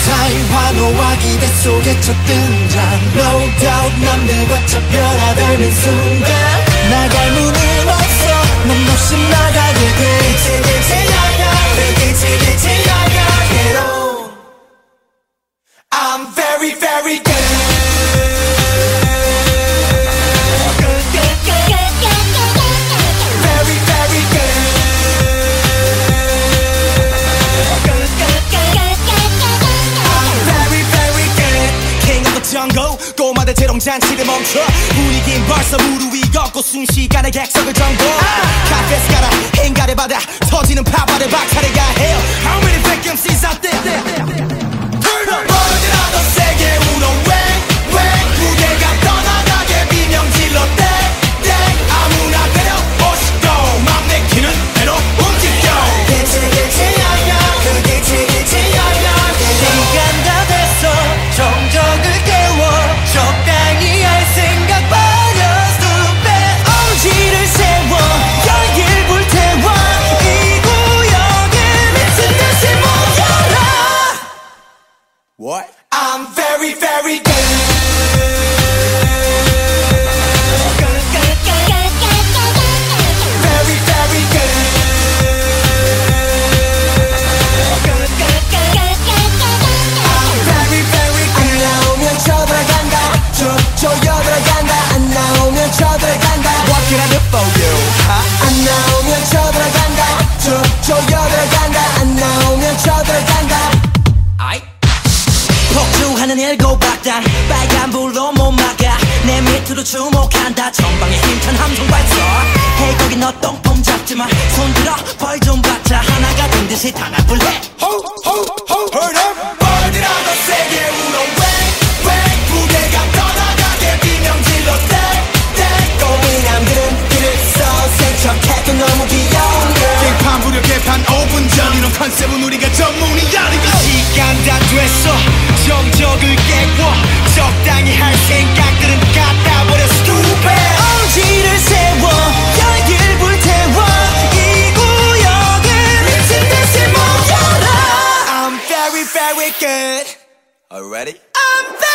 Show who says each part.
Speaker 1: 타임 환호와 기대 속에 첫 등장 No doubt 남들과 차 변화되는 순간 나갈 문은 없어 넌 없이 나가게 돼 그치 야야 Get on I'm very very good 꼬마들 재롱잔치를 멈춰 분위긴 벌써 무릎 위걷고 순식간에 객석을 정보 카페스 가라 행가를 받아 터지는 파바를 박차려야 해요 How many fake MCs out there 벌들아 더 세게 울어 웽웽 무대가 떠나가게 비명 질러 땡땡 아무나 데려 오시고 맘 내키는 대로 움직여 그치 야야 그 그치 야야 시간 다 됐어 정적을 적당히 할 생각 버려 숲에 엄지를 세워 열길 불태워 이 구역에 미친 듯이 모여라 What? I'm very very good Very very good I'm very very good 안 나오면 쳐들어간다 조여들어간다 안 나오면 쳐들어간다 What can I do for you? 안 나오면 쳐들어간다 조여들어간다 안 나오면 쳐들어간다 폭주하는 일곱박단 빨간불로 못 막아 내 밑으로 주목한다 전방에 힘찬 함성 발사 Hey 거기 너 똥폼 잡지마 손들어 벌 좀 받자 하나가 된 듯이 단합을 해 Heard up 벌들아 더 세게 울어 웽웽 무대가 떠나가게 비명 질러 땡땡 꼬미남들은 길을 써 생척해도 너무 귀여운 girl 개판 무려 개판 5분 전 이런 컨셉은 우리가 전문이야 시간 다 됐어 정적을 깨고 적당히 할 생각들은 갖다 버려 stupid 엄지를 세워 열길 불태워 이 구역을 미친 듯이 모여라 I'm very very good Already? I'm very